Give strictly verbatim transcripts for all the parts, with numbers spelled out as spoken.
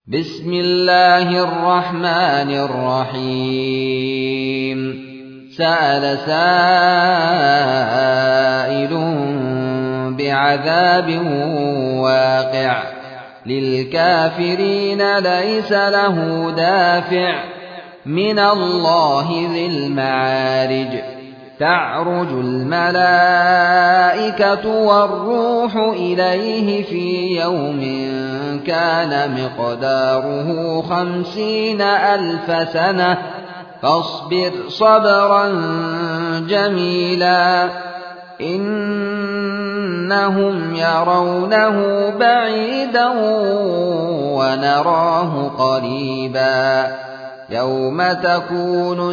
بسم الله الرحمن الرحيم سأل سائل بعذاب واقع للكافرين ليس له دافع من الله ذي المعارج تعرج الملائكة والروح إليه في يوم كان مقداره خمسين ألف سنة فاصبر صبرا جميلا إنهم يرونه بعيدا ونراه قريبا يوم تكون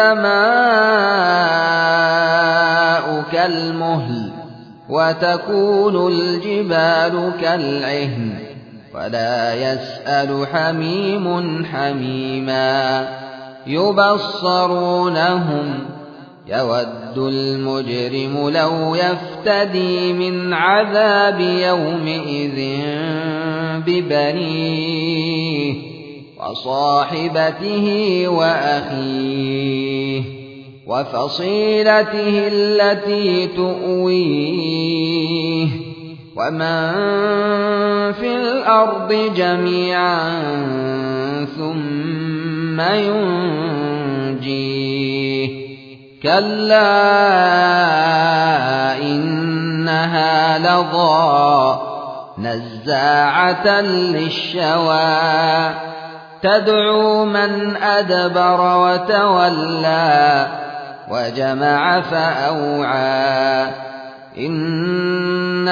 السماء كالمهل وتكون الجبال كالعهن ولا يسأل حميم حميما يبصرونهم يود المجرم لو يفتدي من عذاب يومئذ ببنيه وصاحبته وأخيه وفصيلته التي تؤويه ومن في الأرض جميعا ثم ينجيه كلا إنها لظى نزاعة للشوى تدعو من أدبر وتولى وجمع فأوعى إن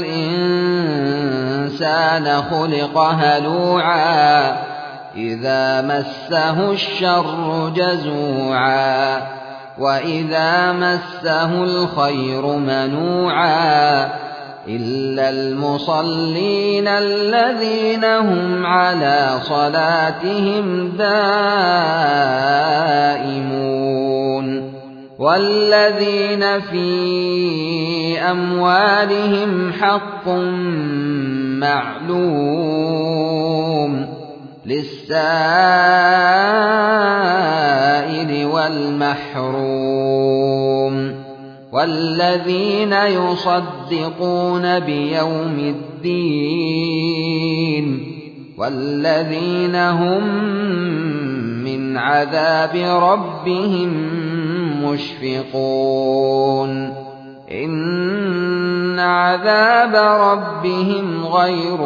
الإنسان خلق هلوعا إذا مسه الشر جزوعا وإذا مسه الخير منوعا إلا المصلين الذين هم على صلاتهم دائمون والذين في أموالهم حق معلوم للسائل والمحروم والذين يصدقون بيوم الدين والذين هم من عذاب ربهم مشفقون إن عذاب ربهم غير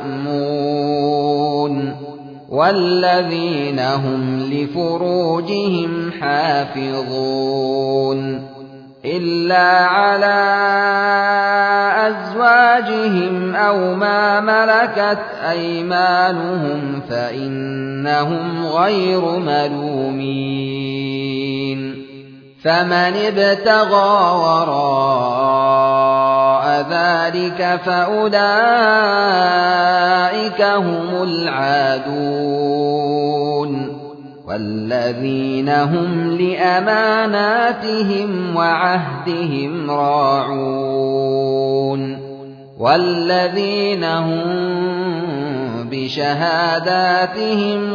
مأمون والذين هم لفروجهم حافظون إلا على أزواجهم أو ما ملكت أيمانهم فإنهم غير ملومين فمن ابتغى وراء ذلك فأولئك هم العادون والذين هم لأماناتهم وعهدهم راعون والذين هم بشهاداتهم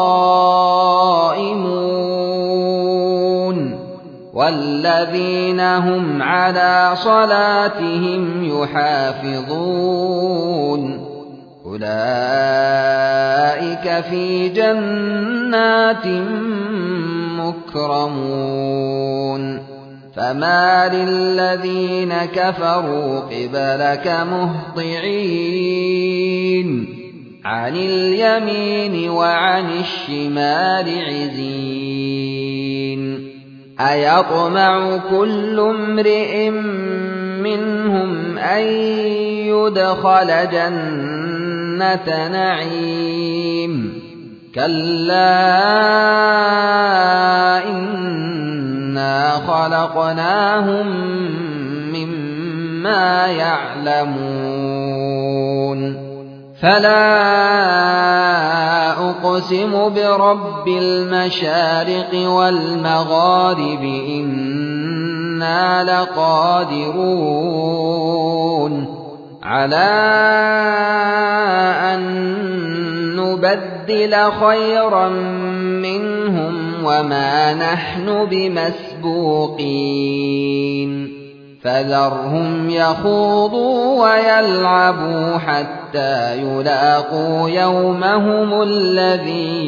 قائمون والذين هم على صلاتهم يحافظون أولئك في جنات مكرمون فما للذين كفروا قبلك مهطعين عن اليمين وعن الشمال عزين أيطمع كل امرئ منهم أن يدخل جنة نعيم كلا إنا خلقناهم مما يعلمون فلا أقسم برب المشارق والمغارب إنا لقادرون على أن نبدل خيرا منهم وما نحن بمسبوقين فذرهم يخوضوا ويلعبوا حتى يلاقوا يومهم الذي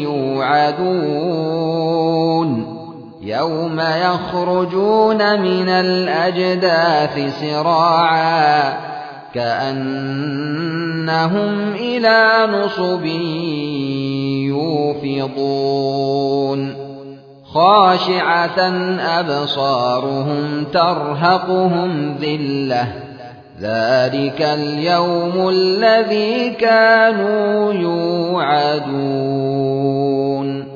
يوعدون يوم يخرجون من الأجداث سراعا كأنهم إلى نصب يوفضون خاشعة أبصارهم ترهقهم ذلة ذلك اليوم الذي كانوا يوعدون